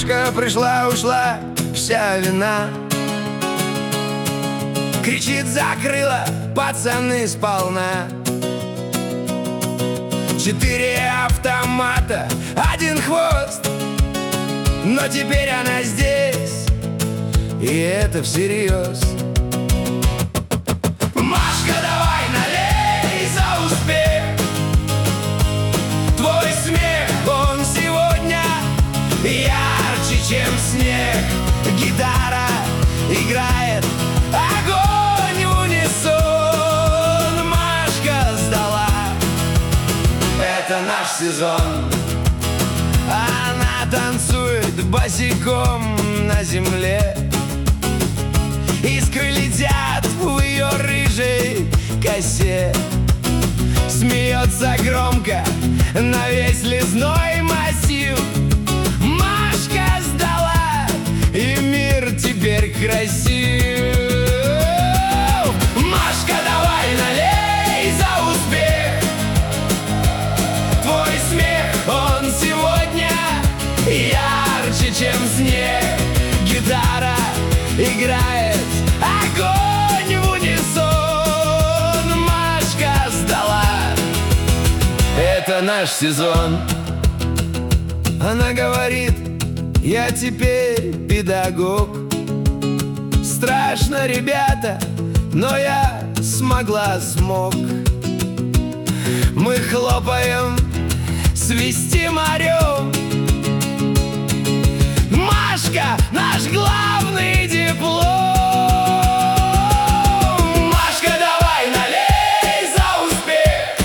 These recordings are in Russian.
Машка пришла, ушла, вся вина. Кричит, закрыла, пацаны сполна. 4 автомата, 1 хвост. Но теперь она здесь, и это всерьез. Машка, давай налей за успех. Твой смех, он сегодня ярче, чем снег. Гитара играет, огонь в унисон. Машка сдала, это наш сезон. Она танцует босиком на земле. Искры летят в ее рыжей косе. Смеется громко на весь лесной массив. Машка сдала, и мир теперь красив. Машка, давай налей за успех. Твой смех, он сегодня ярче, чем снег. Гитара играет, огонь в унисон. Машка сдала, это наш сезон. Она говорит, я теперь педагог. Страшно, ребята, но я смог. Мы хлопаем, свистим, орем. Машка, наш главный диплом. Машка, давай налей за успех.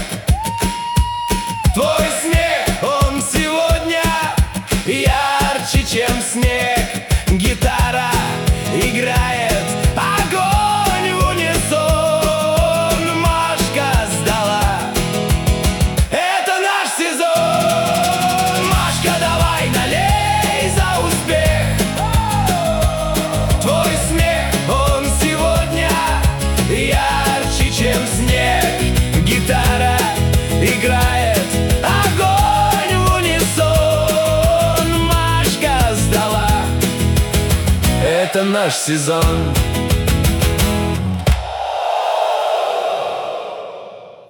Твой смех, он сегодня ярче, чем снег. Гитара играет, огонь в унисон. Машка сдала, это наш сезон. Машка, давай налей за успех. Твой смех, он сегодня ярче, чем снег. Гитара играет, огонь в унисон. Машка сдала, это наш сезон.